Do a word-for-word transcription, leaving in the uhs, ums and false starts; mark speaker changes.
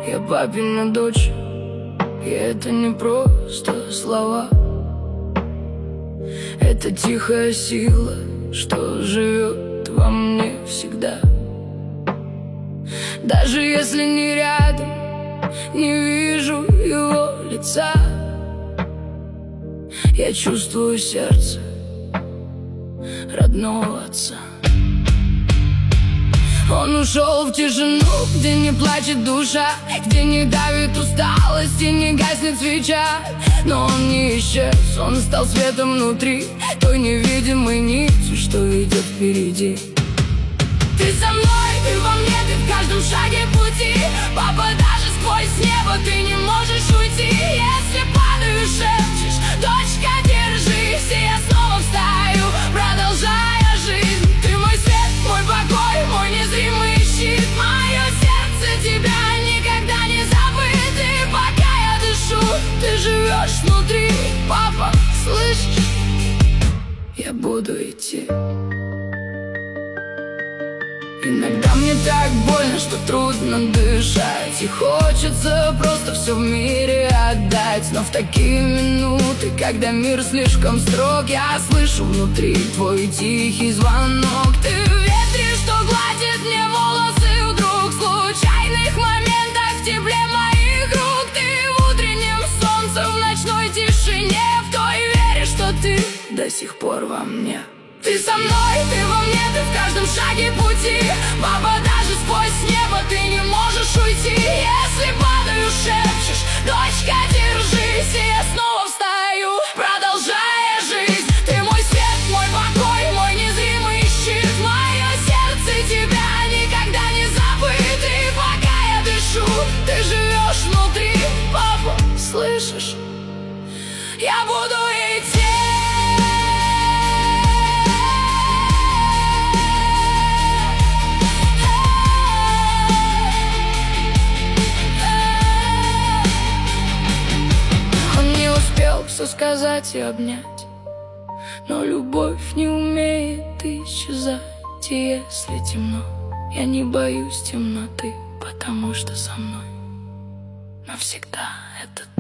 Speaker 1: Я папина дочь, и это не просто слова. Это тихая сила, что живет во мне всегда. Даже если не рядом, не вижу его лица, я чувствую сердце родного отца. Он ушел в тишину, где не плачет душа, где не давит усталость и не гаснет свеча. Но он не исчез, он стал светом внутри, той невидимой нитью, что идет впереди. Ты со мной, ты во мне, ты в каждом шаге пути. Папа, даже сквозь небо ты не можешь уйти. Если падаю, шепчешь: дочка, держись, и я снова встаю, продолжая жизнь. Ты мой свет, мой покой, мой незримый щит. Мое сердце тебя никогда не забыт. И пока я дышу, ты живешь внутри. Папа, слышишь? Я буду идти. Иногда мне так больно, что трудно дышать, и хочется просто все в мире отдать. Но в такие минуты, когда мир слишком строг, я слышу внутри твой тихий звонок. Ты в ветре, что гладит мне волосы вдруг, в случайных моментах в тепле моих рук. Ты в утреннем солнце, в ночной тишине, в той вере, что ты до сих пор во мне. Ты со мной, ты во мне, ты в каждом шаге пути. Папа, даже сквозь небо ты не можешь уйти. Если падаю, шепчешь: дочка, держись, и я снова встаю, продолжая жизнь. Ты мой свет, мой покой, мой незримый щит. Мое сердце тебя никогда не забыт. И пока я дышу, ты живешь внутри. Папа, слышишь? Я буду идти. Все сказать и обнять, но любовь не умеет исчезать. И если темно, я не боюсь темноты, потому что со мной навсегда это ты.